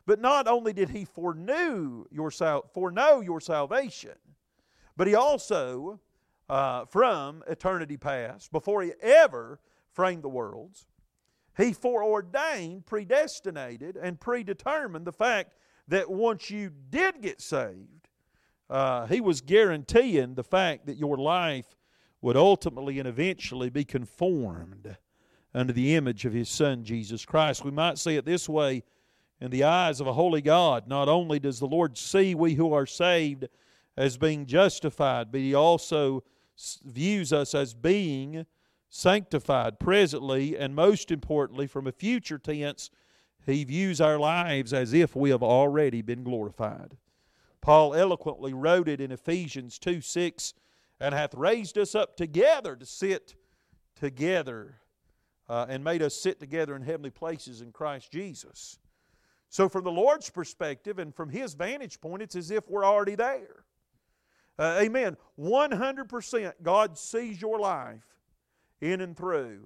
But not only did He foreknew your sal- foreknow your salvation, but He also, uh, from eternity past, before He ever framed the worlds, He foreordained, predestinated, and predetermined the fact that once you did get saved, uh, He was guaranteeing the fact that your life would ultimately and eventually be conformed unto the image of His Son, Jesus Christ. We might say it this way: in the eyes of a holy God, not only does the Lord see we who are saved as being justified, but He also views us as being sanctified presently, and most importantly, from a future tense, He views our lives as if we have already been glorified. Paul eloquently wrote it in Ephesians two six, and hath raised us up together to sit together, uh, and made us sit together in heavenly places in Christ Jesus. So from the Lord's perspective and from His vantage point, it's as if we're already there. Uh, amen. one hundred percent God sees your life in and through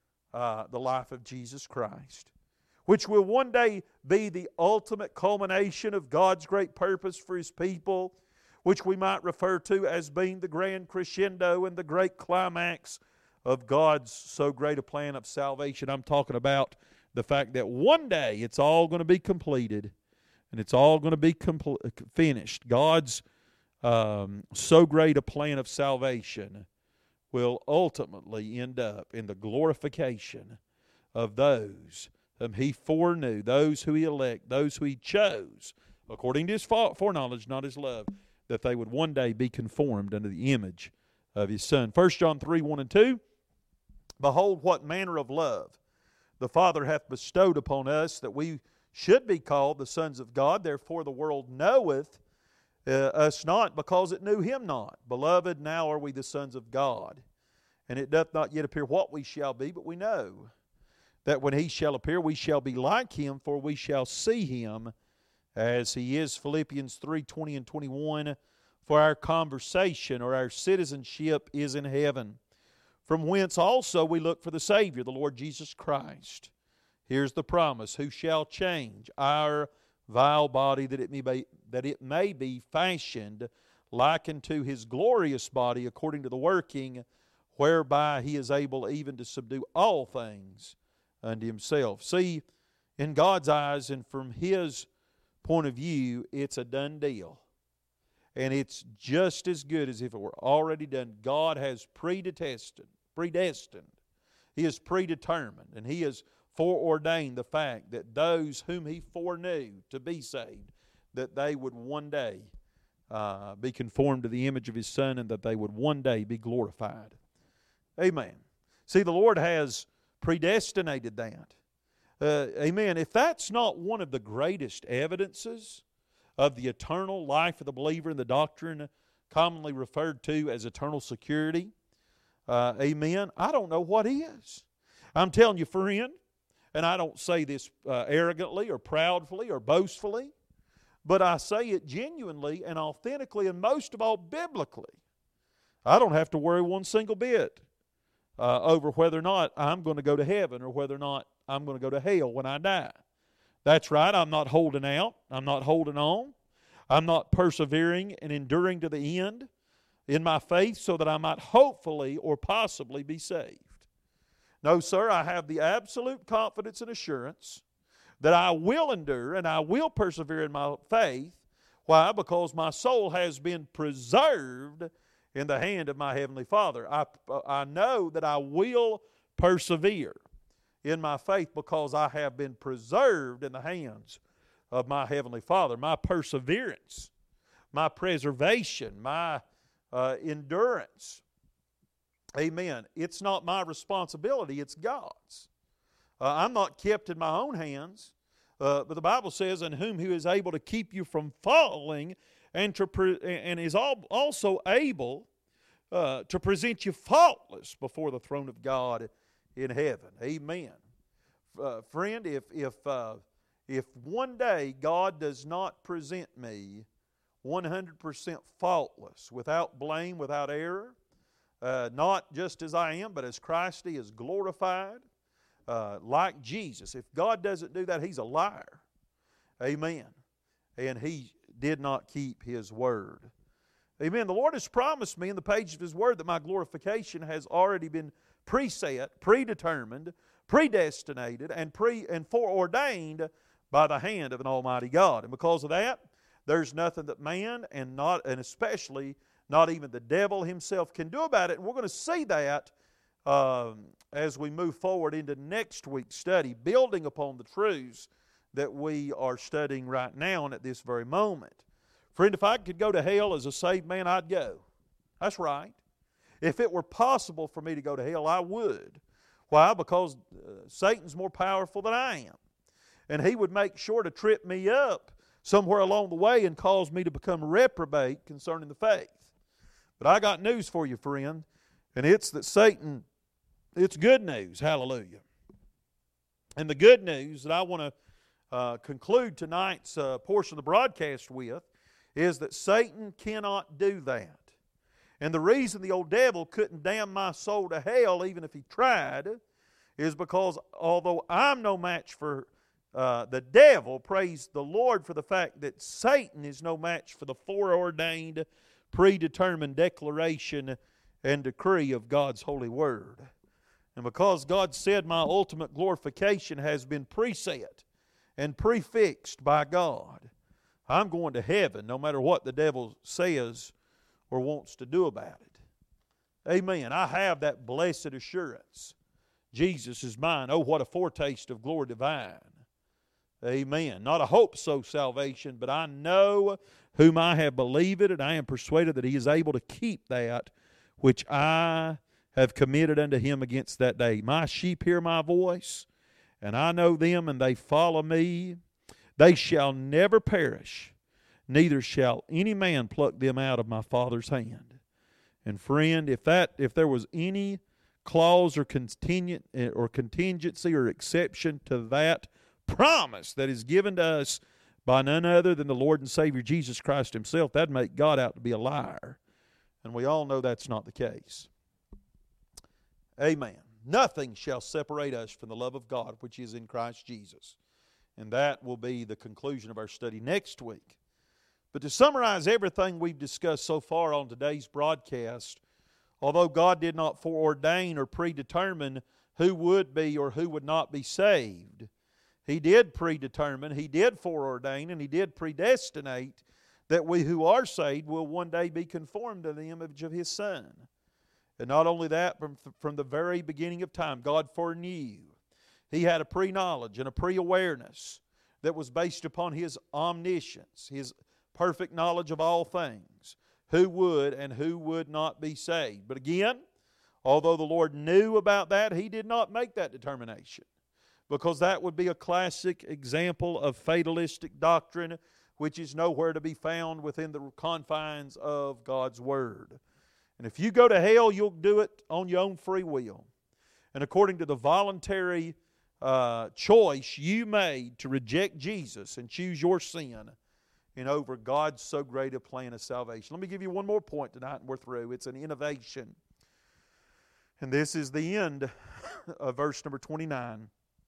uh, the life of Jesus Christ, which will one day be the ultimate culmination of God's great purpose for His people, which we might refer to as being the grand crescendo and the great climax of God's so great a plan of salvation. I'm talking about the fact that one day it's all going to be completed and it's all going to be compl- finished. God's um, so great a plan of salvation will ultimately end up in the glorification of those whom He foreknew, those who He elect, those who He chose, according to His foreknowledge, not His love, that they would one day be conformed unto the image of His Son. First John three, one and two, behold, what manner of love the Father hath bestowed upon us, that we should be called the sons of God. Therefore the world knoweth uh, us not, because it knew Him not. Beloved, now are we the sons of God, and it doth not yet appear what we shall be, but we know that when He shall appear, we shall be like Him, for we shall see Him as He is. Philippians three, twenty and twenty-one, for our conversation or our citizenship is in heaven, from whence also we look for the Savior, the Lord Jesus Christ. Here's the promise: who shall change our vile body, that it may be, that it may be fashioned like unto His glorious body, according to the working whereby He is able even to subdue all things unto Himself. See, in God's eyes and from His point of view, it's a done deal. And it's just as good as if it were already done. God has predestined, predestined. He has predetermined, and He has foreordained the fact that those whom He foreknew to be saved, that they would one day uh, be conformed to the image of His Son, and that they would one day be glorified. Amen. See, the Lord has predestinated that. Uh, amen. If that's not one of the greatest evidences of the eternal life of the believer in the doctrine commonly referred to as eternal security, uh, amen, I don't know what is. I'm telling you, friend, and I don't say this uh, arrogantly or proudly or boastfully, but I say it genuinely and authentically, and most of all biblically. I don't have to worry one single bit uh, over whether or not I'm going to go to heaven or whether or not I'm going to go to hell when I die. That's right, I'm not holding out. I'm not holding on. I'm not persevering and enduring to the end in my faith so that I might hopefully or possibly be saved. No, sir, I have the absolute confidence and assurance that I will endure and I will persevere in my faith. Why? Because my soul has been preserved in the hand of my Heavenly Father. I, I know that I will persevere in my faith because I have been preserved in the hands of my Heavenly Father. My perseverance, my preservation, my uh, endurance, amen, it's not my responsibility, it's God's. Uh, I'm not kept in my own hands, uh, but the Bible says, "In whom He is able to keep you from falling, and to pre- and is also able uh, to present you faultless before the throne of God in heaven." Amen. Uh, friend, if if uh, if one day God does not present me one hundred percent faultless, without blame, without error, uh, not just as I am, but as Christ is glorified, uh, like Jesus, if God doesn't do that, He's a liar. Amen. And he did not keep his word. Amen. The Lord has promised me in the pages of his word that my glorification has already been preset, predetermined, predestinated, and pre and foreordained by the hand of an almighty God. And because of that, there's nothing that man and not and especially not even the devil himself can do about it. And we're going to see that um, as we move forward into next week's study, building upon the truths that we are studying right now and at this very moment. Friend, if I could go to hell as a saved man, I'd go. That's right. If it were possible for me to go to hell, I would. Why? Because uh, Satan's more powerful than I am. And he would make sure to trip me up somewhere along the way and cause me to become reprobate concerning the faith. But I got news for you, friend, and it's that Satan, it's good news. Hallelujah. And the good news that I want to uh, conclude tonight's uh, portion of the broadcast with is that Satan cannot do that. And the reason the old devil couldn't damn my soul to hell even if he tried is because although I'm no match for uh, the devil, praise the Lord for the fact that Satan is no match for the foreordained, predetermined declaration and decree of God's holy word. And because God said my ultimate glorification has been preset and prefixed by God, I'm going to heaven no matter what the devil says or wants to do about it. Amen. I have that blessed assurance. Jesus is mine. Oh, what a foretaste of glory divine. Amen. Not a hope so salvation, but I know whom I have believed, and I am persuaded that he is able to keep that which I have committed unto him against that day. My sheep hear my voice, and I know them, and they follow me. They shall never perish, neither shall any man pluck them out of my Father's hand. And friend, if that if there was any clause or contingent or contingency or exception to that promise that is given to us by none other than the Lord and Savior Jesus Christ himself, that'd make God out to be a liar. And we all know that's not the case. Amen. Nothing shall separate us from the love of God which is in Christ Jesus. And that will be the conclusion of our study next week. But to summarize everything we've discussed so far on today's broadcast, although God did not foreordain or predetermine who would be or who would not be saved, He did predetermine, He did foreordain, and He did predestinate that we who are saved will one day be conformed to the image of His Son. And not only that, from, from the very beginning of time, God foreknew. He had a pre-knowledge and a pre-awareness that was based upon His omniscience, His perfect knowledge of all things, who would and who would not be saved. But again, although the Lord knew about that, He did not make that determination, because that would be a classic example of fatalistic doctrine, which is nowhere to be found within the confines of God's Word. And if you go to hell, you'll do it on your own free will, and according to the voluntary uh, choice you made to reject Jesus and choose your sin and over God's so great a plan of salvation. Let me give you one more point tonight and we're through. It's an innovation. And this is the end of verse number twenty-nine.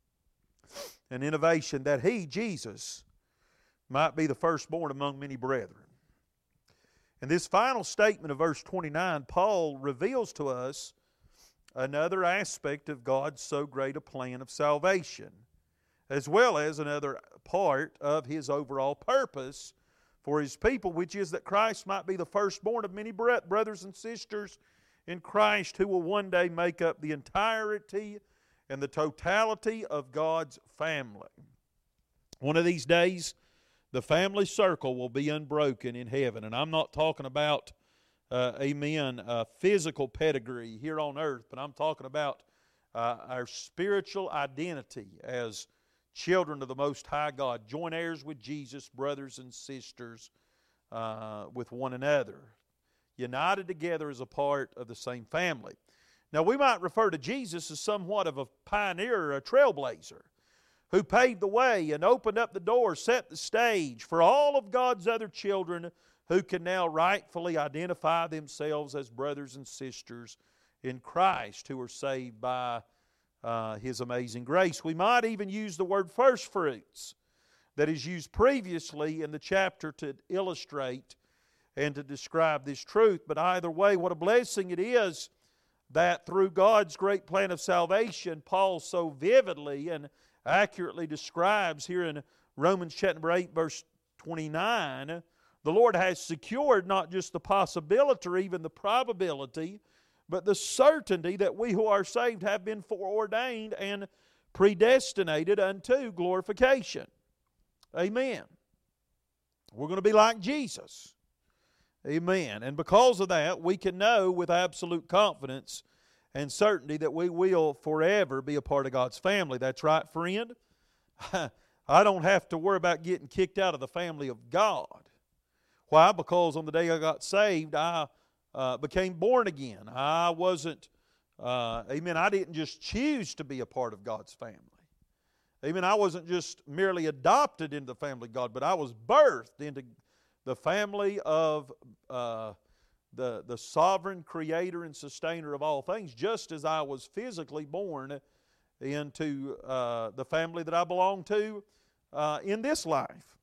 An innovation that He, Jesus, might be the firstborn among many brethren. In this final statement of verse twenty-nine, Paul reveals to us another aspect of God's so great a plan of salvation, as well as another part of His overall purpose for His people, which is that Christ might be the firstborn of many brothers and sisters in Christ who will one day make up the entirety and the totality of God's family. One of these days, the family circle will be unbroken in heaven. And I'm not talking about, uh, amen, uh, physical pedigree here on earth, but I'm talking about uh, our spiritual identity as children of the Most High God, joint heirs with Jesus, brothers and sisters uh, with one another, united together as a part of the same family. Now, we might refer to Jesus as somewhat of a pioneer or a trailblazer who paved the way and opened up the door, set the stage for all of God's other children who can now rightfully identify themselves as brothers and sisters in Christ who are saved by uh, His amazing grace. We might even use the word first fruits. that is used previously in the chapter to illustrate and to describe this truth. But either way, what a blessing it is that through God's great plan of salvation, Paul so vividly and accurately describes here in Romans chapter eight, verse twenty-nine, the Lord has secured not just the possibility or even the probability, but the certainty that we who are saved have been foreordained and predestinated unto glorification. Amen. We're going to be like Jesus. Amen. And because of that, we can know with absolute confidence and certainty that we will forever be a part of God's family. That's right, friend. I don't have to worry about getting kicked out of the family of God. Why? Because on the day I got saved, I uh, became born again. I wasn't, uh, amen, I didn't just choose to be a part of God's family. Amen, I wasn't just merely adopted into the family of God, but I was birthed into the family of uh, the, the sovereign creator and sustainer of all things, just as I was physically born into uh, the family that I belong to uh, in this life.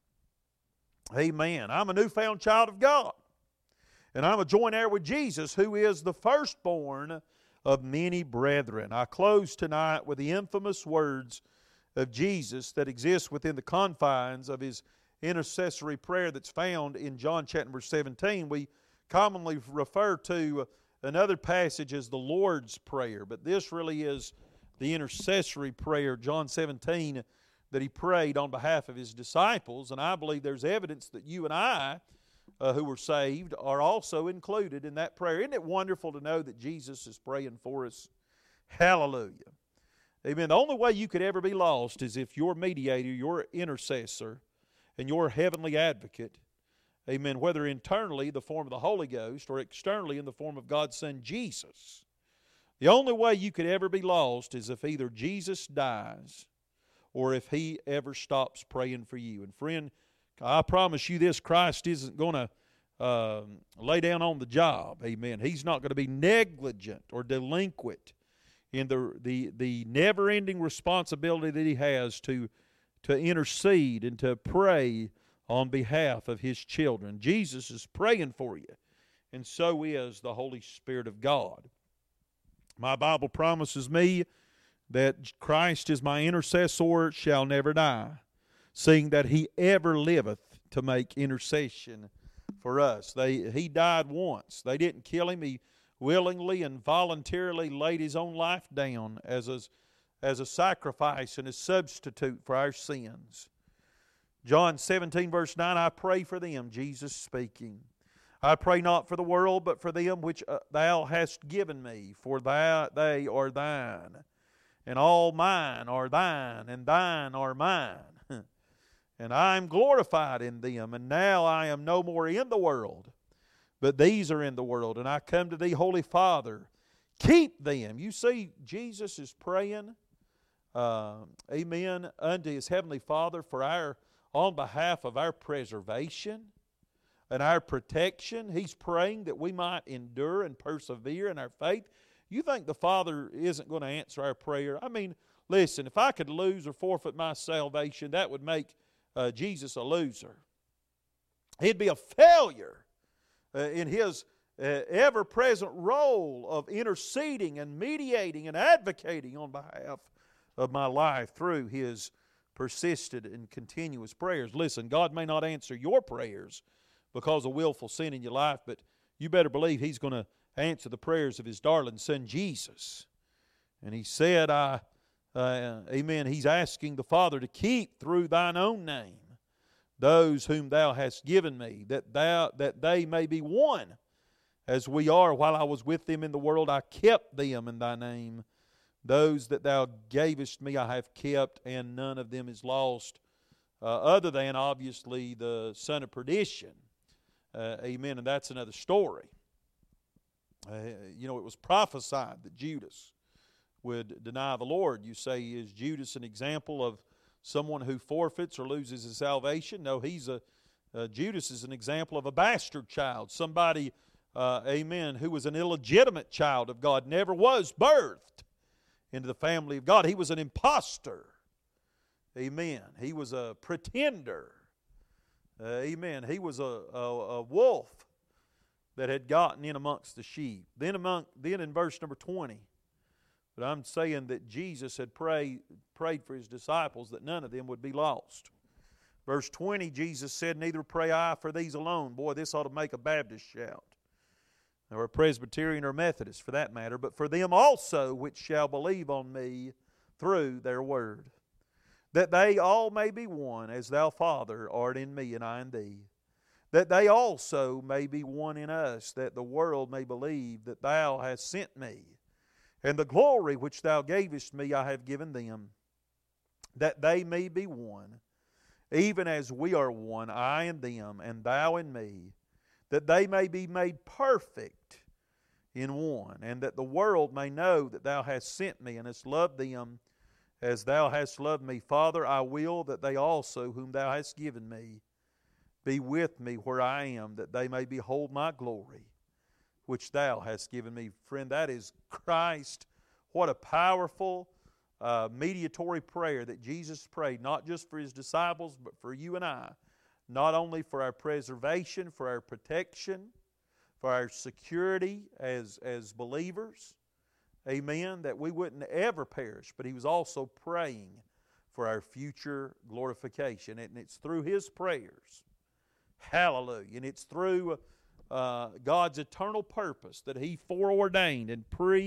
Amen. I'm a newfound child of God. And I'm a joint heir with Jesus, who is the firstborn of many brethren. I close tonight with the infamous words of Jesus that exist within the confines of His intercessory prayer that's found in John chapter seventeen. We commonly refer to another passage as the Lord's Prayer, but this really is the intercessory prayer, John seventeen, that He prayed on behalf of His disciples. And I believe there's evidence that you and I, uh, who were saved, are also included in that prayer. Isn't it wonderful to know that Jesus is praying for us? Hallelujah. Amen. The only way you could ever be lost is if your mediator, your intercessor, and your heavenly advocate, amen, whether internally in the form of the Holy Ghost or externally in the form of God's Son Jesus, the only way you could ever be lost is if either Jesus dies or if He ever stops praying for you. And friend, I promise you this, Christ isn't going to uh, lay down on the job. Amen. He's not going to be negligent or delinquent in the, the, the never-ending responsibility that He has to, to intercede and to pray on behalf of His children. Jesus is praying for you, and so is the Holy Spirit of God. My Bible promises me that Christ is my intercessor, shall never die, seeing that He ever liveth to make intercession for us. They, he died once. They didn't kill Him. He willingly and voluntarily laid His own life down as a, as a sacrifice and a substitute for our sins. John seventeen, verse nine, I pray for them, Jesus speaking. I pray not for the world, but for them which uh, Thou hast given me, for thou, they are Thine. And all mine are Thine, and Thine are mine. And I am glorified in them, and now I am no more in the world, but these are in the world. And I come to Thee, Holy Father, keep them. You see, Jesus is praying, uh, amen, unto His Heavenly Father for our, on behalf of our preservation and our protection. He's praying that we might endure and persevere in our faith. You think the Father isn't going to answer our prayer? I mean, listen, if I could lose or forfeit my salvation, that would make uh, Jesus a loser. He'd be a failure uh, in His uh, ever-present role of interceding and mediating and advocating on behalf of my life through His persistent and continuous prayers. Listen, God may not answer your prayers because of willful sin in your life, but you better believe He's going to answer the prayers of His darling Son Jesus. And He said, I, uh, amen, He's asking the Father to keep through Thine own name those whom Thou hast given me, that thou that they may be one as we are. While I was with them in the world, I kept them in Thy name. Those that Thou gavest me I have kept, and none of them is lost, uh, other than, obviously, the son of perdition. Uh, amen, and that's another story. Uh, you know, it was prophesied that Judas would deny the Lord. You say, is Judas an example of someone who forfeits or loses his salvation? No, he's a uh, Judas is an example of a bastard child, somebody, uh, amen, who was an illegitimate child of God, never was birthed into the family of God. He was an imposter. Amen. He was a pretender. Uh, amen. He was a, a, a wolf that had gotten in amongst the sheep. Then among then in verse number twenty, but I'm saying that Jesus had prayed prayed for his disciples that none of them would be lost. Verse twenty, Jesus said, "Neither pray I for these alone." Boy, this ought to make a Baptist shout, or a Presbyterian or Methodist for that matter, "but for them also which shall believe on me through their word, that they all may be one, as thou, Father, art in me and I in thee, that they also may be one in us, that the world may believe that thou hast sent me. And the glory which thou gavest me I have given them, that they may be one, even as we are one, I and them, and thou and me, that they may be made perfect in one, and that the world may know that thou hast sent me and hast loved them as thou hast loved me. Father, I will that they also, whom thou hast given me, be with me where I am, that they may behold my glory, which thou hast given me." Friend, that is Christ. What a powerful uh, mediatory prayer that Jesus prayed, not just for his disciples, but for you and I. Not only for our preservation, for our protection, for our security as, as believers, amen, that we wouldn't ever perish, but he was also praying for our future glorification. And it's through his prayers, hallelujah, and it's through uh, God's eternal purpose that he foreordained and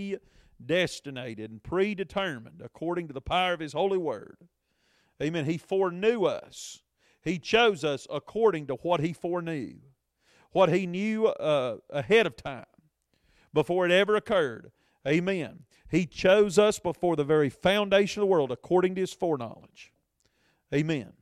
predestinated and predetermined according to the power of his holy word. Amen. He foreknew us. He chose us according to what he foreknew, what he knew uh, ahead of time, before it ever occurred. Amen. He chose us before the very foundation of the world according to his foreknowledge. Amen.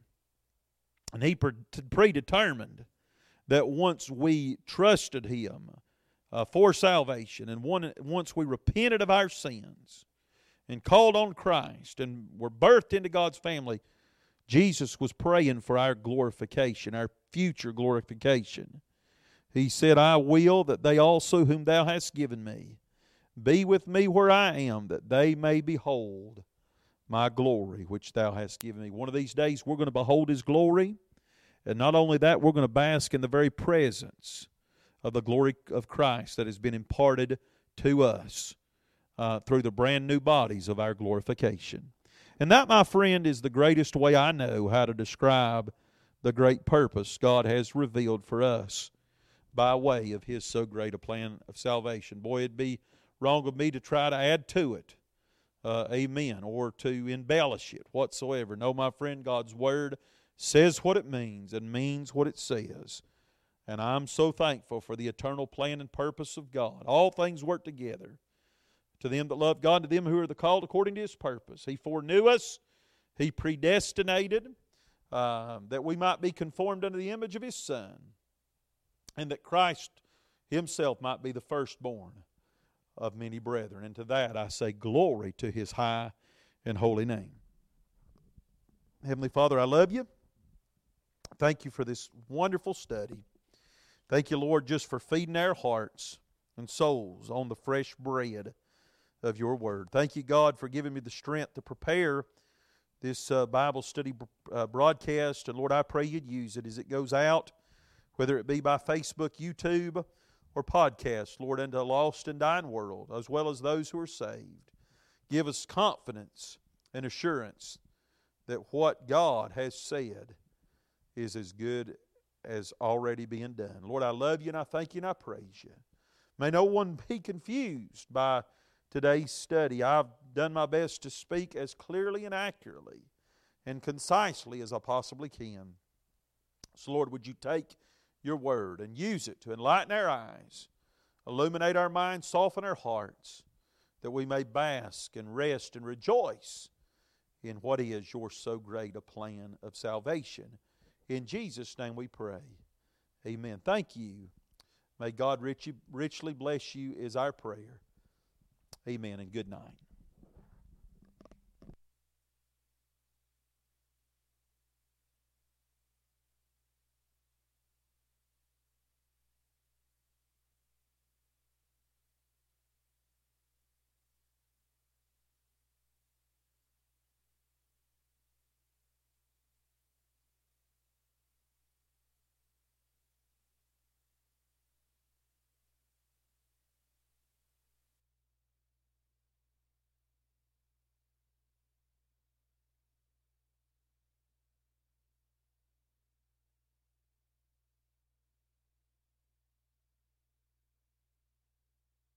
And he predetermined that once we trusted him uh, for salvation, and one, once we repented of our sins and called on Christ and were birthed into God's family, Jesus was praying for our glorification, our future glorification. He said, "I will that they also whom thou hast given me be with me where I am, that they may behold my glory which thou hast given me." One of these days we're going to behold his glory. And not only that, we're going to bask in the very presence of the glory of Christ that has been imparted to us uh, through the brand new bodies of our glorification. And that, my friend, is the greatest way I know how to describe the great purpose God has revealed for us by way of his so great a plan of salvation. Boy, it'd be wrong of me to try to add to it, uh, amen, or to embellish it whatsoever. No, my friend, God's word says what it means and means what it says. And I'm so thankful for the eternal plan and purpose of God. All things work together to them that love God, to them who are the called according to his purpose. He foreknew us. He predestinated uh, that we might be conformed unto the image of his Son, and that Christ himself might be the firstborn of many brethren. And to that I say glory to his high and holy name. Heavenly Father, I love you. Thank you for this wonderful study. Thank you, Lord, just for feeding our hearts and souls on the fresh bread of your word. Thank you, God, for giving me the strength to prepare this uh, Bible study uh, broadcast. And Lord, I pray you'd use it as it goes out, whether it be by Facebook, YouTube, or podcast, Lord, unto a lost and dying world, as well as those who are saved. Give us confidence and assurance that what God has said is as good as already being done. Lord, I love you and I thank you and I praise you. May no one be confused by today's study. I've done my best to speak as clearly and accurately and concisely as I possibly can. So, Lord, would you take your word and use it to enlighten our eyes, illuminate our minds, soften our hearts, that we may bask and rest and rejoice in what is your so great a plan of salvation. In Jesus' name we pray. Amen. Thank you. May God richly, richly bless you is our prayer. Amen and good night.